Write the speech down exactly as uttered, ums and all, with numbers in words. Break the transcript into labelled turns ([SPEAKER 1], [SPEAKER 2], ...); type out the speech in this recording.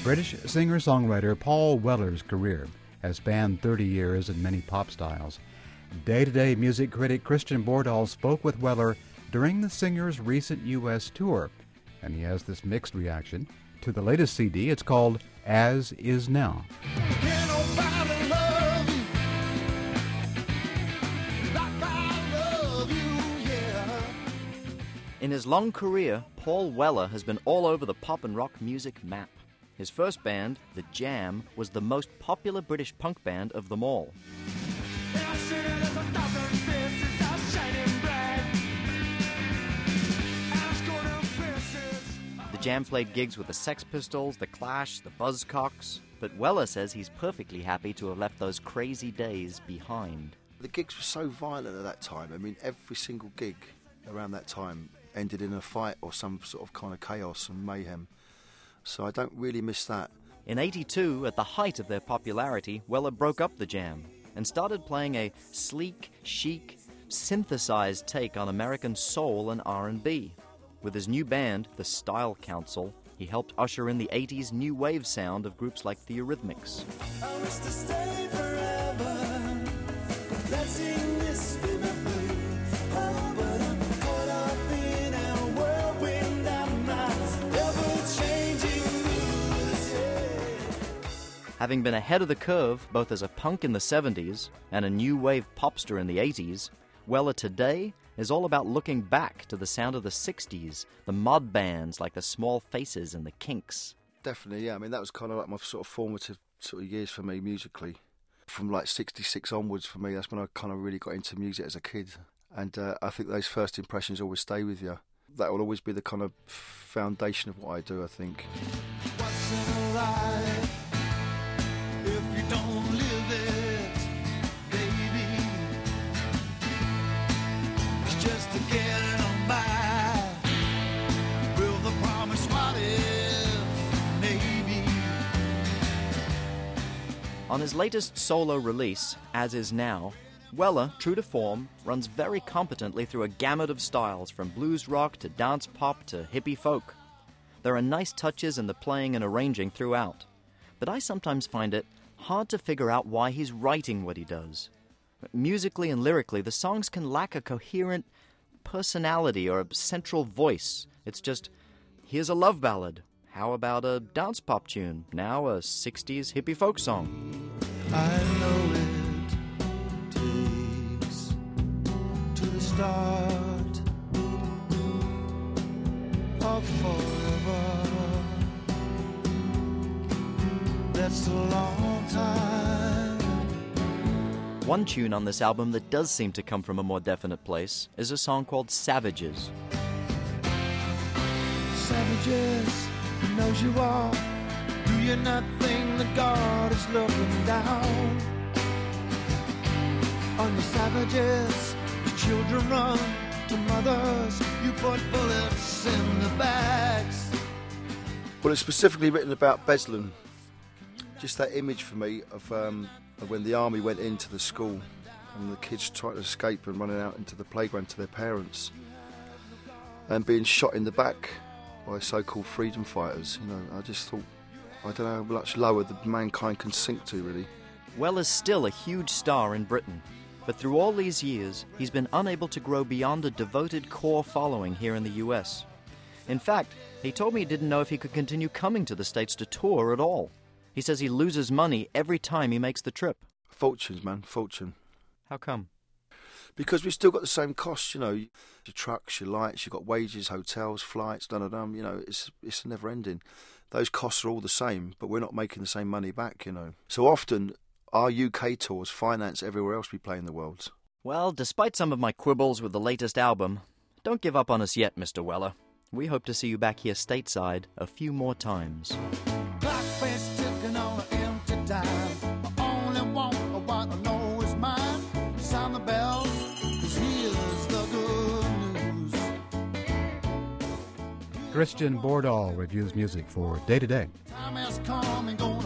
[SPEAKER 1] British singer-songwriter Paul Weller's career has spanned thirty years in many pop styles. Day-to-Day music critic Christian Bordahl spoke with Weller during the singer's recent U S tour, and he has this mixed reaction to the latest C D. It's called As Is Now.
[SPEAKER 2] Can't nobody love you like I love you, yeah.
[SPEAKER 3] In his long career, Paul Weller has been all over the pop and rock music map. His first band, The Jam, was the most popular British punk band of them all. The Jam played gigs with the Sex Pistols, the Clash, the Buzzcocks, but Weller says he's perfectly happy to have left those crazy days behind.
[SPEAKER 4] The gigs were so violent at that time. I mean, every single gig around that time ended in a fight or some sort of kind of chaos and mayhem. So I don't really miss that.
[SPEAKER 3] In eighty-two, at the height of their popularity, Weller broke up The Jam and started playing a sleek, chic, synthesized take on American soul and R and B. With his new band, the Style Council, he helped usher in the eighties new wave sound of groups like the Eurythmics.
[SPEAKER 2] I wish to stay forever. Let's sing this be my blue. Oh, but I'm caught up in a whirlwind of my ever-changing moods, yeah.
[SPEAKER 3] Having been ahead of the curve, both as a punk in the seventies and a new wave popster in the eighties, Weller today is all about looking back to the sound of the sixties, the mod bands like the Small Faces and the Kinks.
[SPEAKER 4] Definitely, yeah. I mean, that was kind of like my sort of formative sort of years for me musically. From like sixty-six onwards for me, that's when I kind of really got into music as a kid. And uh, I think those first impressions always stay with you. That will always be the kind of foundation of what I do, I think.
[SPEAKER 2] What's in a life if you don't live it, baby? It's just to get it on by. Will the promise what if, maybe?
[SPEAKER 3] On his latest solo release, As Is Now, Weller, true to form, runs very competently through a gamut of styles, from blues rock to dance pop to hippie folk. There are nice touches in the playing and arranging throughout, but I sometimes find it hard to figure out why he's writing what he does. Musically and lyrically, the songs can lack a coherent personality or a central voice. It's just, here's a love ballad. How about a dance pop tune? Now a sixties hippie folk song.
[SPEAKER 2] I know it takes to the start of forever. That's a long time.
[SPEAKER 3] One tune on this album that does seem to come from a more definite place is a song called Savages.
[SPEAKER 2] Savages, he knows you are. Do you not think that God is looking down on the savages? The children run to mothers. You put bullets in the bags.
[SPEAKER 4] Well, it's specifically written about Beslan. Just that image for me of, um, of when the army went into the school and the kids tried to escape and running out into the playground to their parents and being shot in the back by so-called freedom fighters. You know, I just thought, I don't know how much lower the mankind can sink to, really.
[SPEAKER 3] Weller's still a huge star in Britain, but through all these years, he's been unable to grow beyond a devoted core following here in the U S. In fact, he told me he didn't know if he could continue coming to the States to tour at all. He says he loses money every time he makes the trip.
[SPEAKER 4] Fortunes, man, fortune.
[SPEAKER 3] How come?
[SPEAKER 4] Because we've still got the same costs, you know, your trucks, your lights, you've got wages, hotels, flights, da-da-dum, you know, it's it's never ending. Those costs are all the same, but we're not making the same money back, you know. So often, our U K tours finance everywhere else we play in the world.
[SPEAKER 3] Well, despite some of my quibbles with the latest album, don't give up on us yet, Mister Weller. We hope to see you back here stateside a few more times.
[SPEAKER 2] Clock face ticking on an empty dime. I only want what I know is mine. Sound the bell, 'cause here's the good news.
[SPEAKER 1] Christian Bordahl reviews music for Day to Day.
[SPEAKER 2] Time has come and gone.